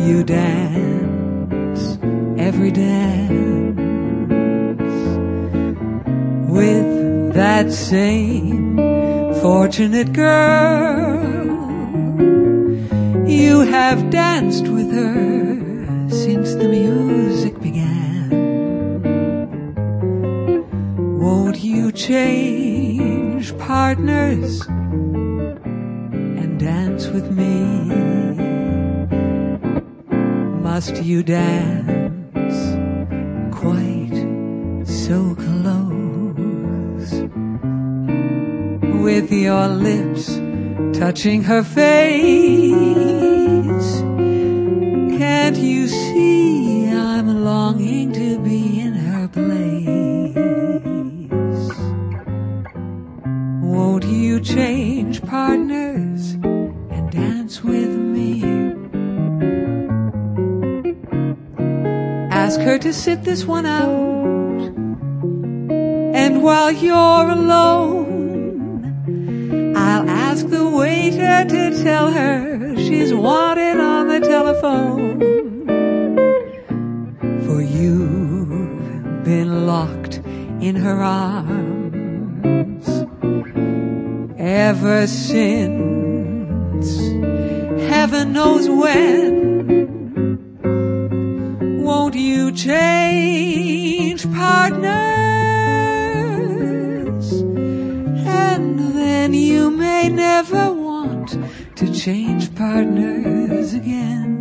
you dance every dance with that same fortunate girl. You have danced with her since the music began. Won't you change partners and dance with me? Must you dance quite so close, with your lips touching her face? Can't you see I'm longing to be in her place? Won't you change partners and dance with me? Ask her to sit this one out, and while you're alone, I'll ask the waiter to tell her she's wanted on the telephone. For you've been locked in her arms ever since heaven knows when. Won't you change partners? And then you may never want to change partners again.